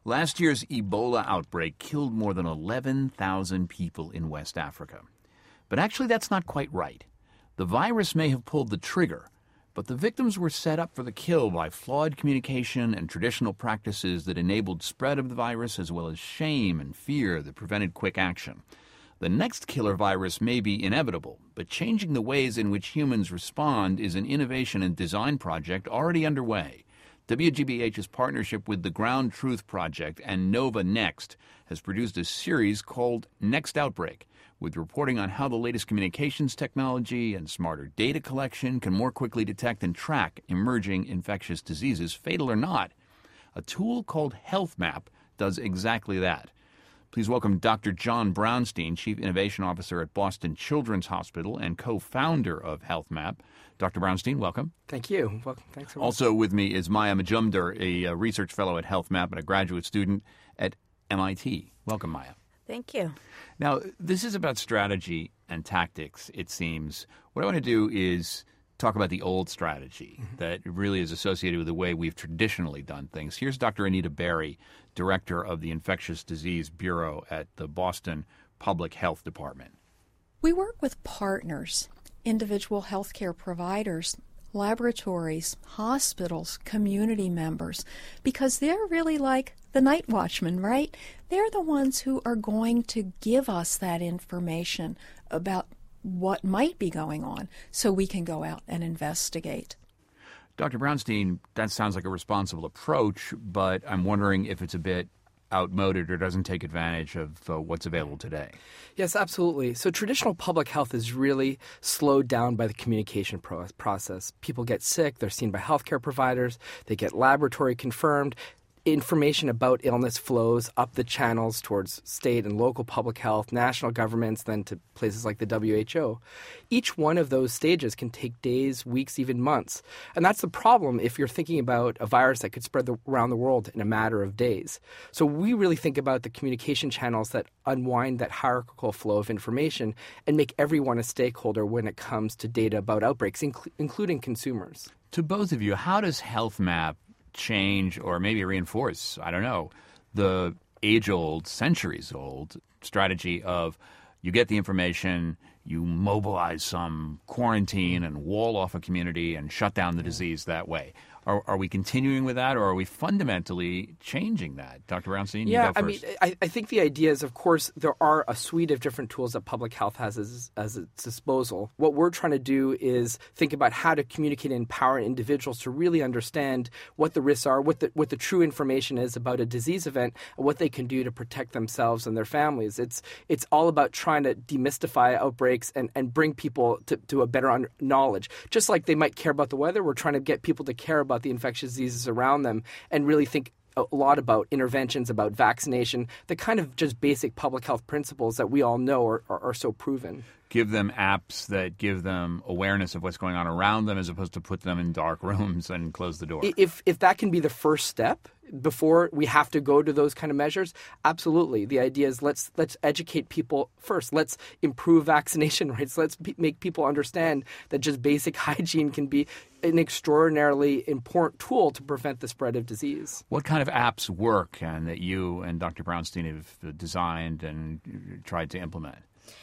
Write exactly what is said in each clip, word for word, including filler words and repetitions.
Last year's Ebola outbreak killed more than eleven thousand people in West Africa. But actually, that's not quite right. The virus may have pulled the trigger, but the victims were set up for the kill by flawed communication and traditional practices that enabled spread of the virus, as well as shame and fear that prevented quick action. The next killer virus may be inevitable, but changing the ways in which humans respond is an innovation and design project already underway. W G B H's partnership with the Ground Truth Project and Nova Next has produced a series called Next Outbreak, with reporting on how the latest communications technology and smarter data collection can more quickly detect and track emerging infectious diseases, fatal or not. A tool called Health Map does exactly that. Please welcome Doctor John Brownstein, Chief Innovation Officer at Boston Children's Hospital and co-founder of Health Map. Doctor Brownstein, welcome. Thank you. Welcome. Thanks so much. Also with me is Maya Majumdar, a, a research fellow at Health Map and a graduate student at M I T. Welcome, Maya. Thank you. Now, this is about strategy and tactics, it seems. What I want to do is talk about the old strategy mm-hmm. that really is associated with the way we've traditionally done things. Here's Doctor Anita Berry, Director of the Infectious Disease Bureau at the Boston Public Health Department. We work with partners, individual healthcare providers, laboratories, hospitals, community members, because they're really like the night watchman, right? They're the ones who are going to give us that information about what might be going on so we can go out and investigate. Doctor Brownstein, that sounds like a responsible approach, but I'm wondering if it's a bit outmoded or doesn't take advantage of uh, what's available today. Yes, absolutely. So traditional public health is really slowed down by the communication pro- process. People get sick, they're seen by healthcare providers, they get laboratory confirmed. Information about illness flows up the channels towards state and local public health, national governments, then to places like the W H O. Each one of those stages can take days, weeks, even months. And that's the problem if you're thinking about a virus that could spread the, around the world in a matter of days. So we really think about the communication channels that unwind that hierarchical flow of information and make everyone a stakeholder when it comes to data about outbreaks, inc- including consumers. To both of you, how does Health Map change or maybe reinforce, I don't know, the age-old, centuries-old strategy of you get the information, you mobilize some quarantine and wall off a community and shut down the disease that way? Are, are we continuing with that, or are we fundamentally changing that? Doctor Brownstein, yeah, you go I first. mean, I, I think the idea is, of course, there are a suite of different tools that public health has as, as its disposal. What we're trying to do is think about how to communicate and empower individuals to really understand what the risks are, what the, what the true information is about a disease event, and what they can do to protect themselves and their families. It's it's all about trying to demystify outbreaks and, and bring people to, to a better un- knowledge. Just like they might care about the weather, we're trying to get people to care about the infectious diseases around them and really think a lot about interventions, about vaccination, the kind of just basic public health principles that we all know are, are, are so proven. Give them apps that give them awareness of what's going on around them as opposed to put them in dark rooms and close the door. If if that can be the first step before we have to go to those kind of measures, absolutely. The idea is let's let's educate people first. Let's improve vaccination rates. Let's be, make people understand that just basic hygiene can be an extraordinarily important tool to prevent the spread of disease. What kind of apps work and that you and Doctor Brownstein have designed and tried to implement?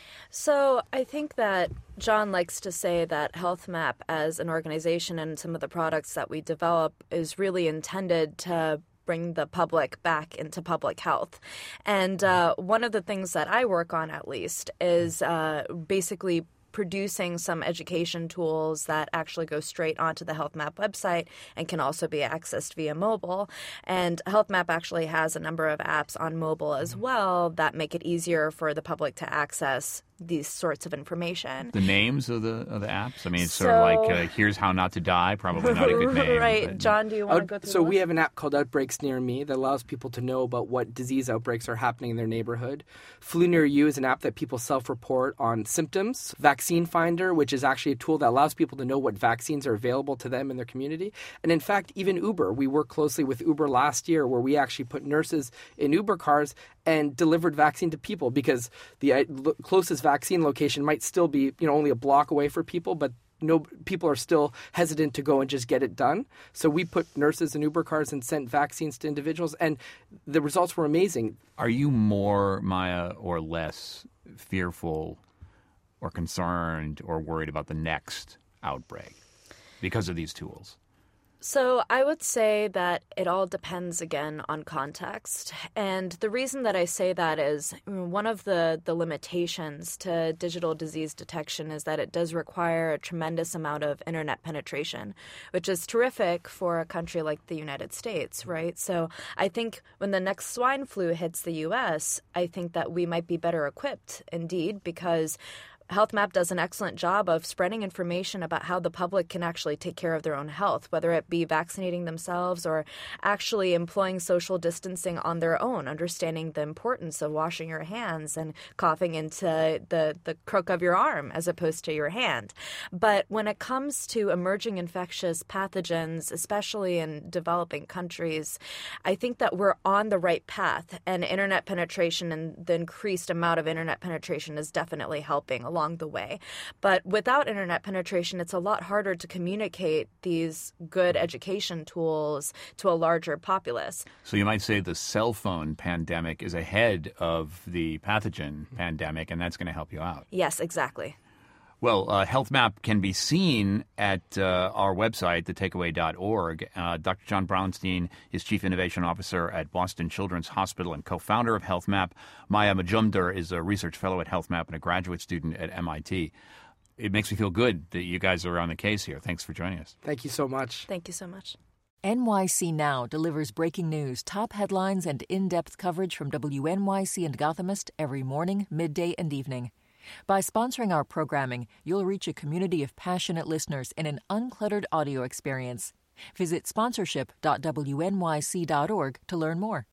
So I think that John likes to say that Health Map as an organization and some of the products that we develop is really intended to bring the public back into public health. And uh, one of the things that I work on, at least, is uh, basically producing some education tools that actually go straight onto the Health Map website and can also be accessed via mobile. And Health Map actually has a number of apps on mobile as well that make it easier for the public to access these sorts of information. The names of the of the apps? I mean, it's so, sort of like uh, Here's How Not to Die, probably not a good name. Right. But... John, do you want to go through So the we list? have an app called Outbreaks Near Me that allows people to know about what disease outbreaks are happening in their neighborhood. Flu Near You is an app that people self-report on symptoms. Vaccine Finder, which is actually a tool that allows people to know what vaccines are available to them in their community. And in fact, even Uber. We worked closely with Uber last year where we actually put nurses in Uber cars and delivered vaccine to people because the closest vaccine location might still be, you know, only a block away for people, but no people are still hesitant to go and just get it done. So we put nurses in Uber cars and sent vaccines to individuals, and the results were amazing. Are you more, Maya, or less fearful or concerned or worried about the next outbreak because of these tools? So I would say that it all depends, again, on context. And the reason that I say that is one of the, the limitations to digital disease detection is that it does require a tremendous amount of internet penetration, which is terrific for a country like the United States, right? So I think when the next swine flu hits the U S, I think that we might be better equipped, indeed, because Health Map does an excellent job of spreading information about how the public can actually take care of their own health, whether it be vaccinating themselves or actually employing social distancing on their own, understanding the importance of washing your hands and coughing into the, the crook of your arm as opposed to your hand. But when it comes to emerging infectious pathogens, especially in developing countries, I think that we're on the right path, and internet penetration and the increased amount of internet penetration is definitely helping along the way. But without internet penetration, it's a lot harder to communicate these good education tools to a larger populace. So you might say the cell phone pandemic is ahead of the pathogen pandemic, and that's going to help you out. Yes, exactly. Well, uh, Health Map can be seen at uh, our website, the takeaway dot org. Uh, Doctor John Brownstein is Chief Innovation Officer at Boston Children's Hospital and co-founder of Health Map. Maya Majumdar is a research fellow at Health Map and a graduate student at M I T. It makes me feel good that you guys are on the case here. Thanks for joining us. Thank you so much. Thank you so much. N Y C Now delivers breaking news, top headlines, and in-depth coverage from W N Y C and Gothamist every morning, midday, and evening. By sponsoring our programming, you'll reach a community of passionate listeners in an uncluttered audio experience. Visit sponsorship dot W N Y C dot org to learn more.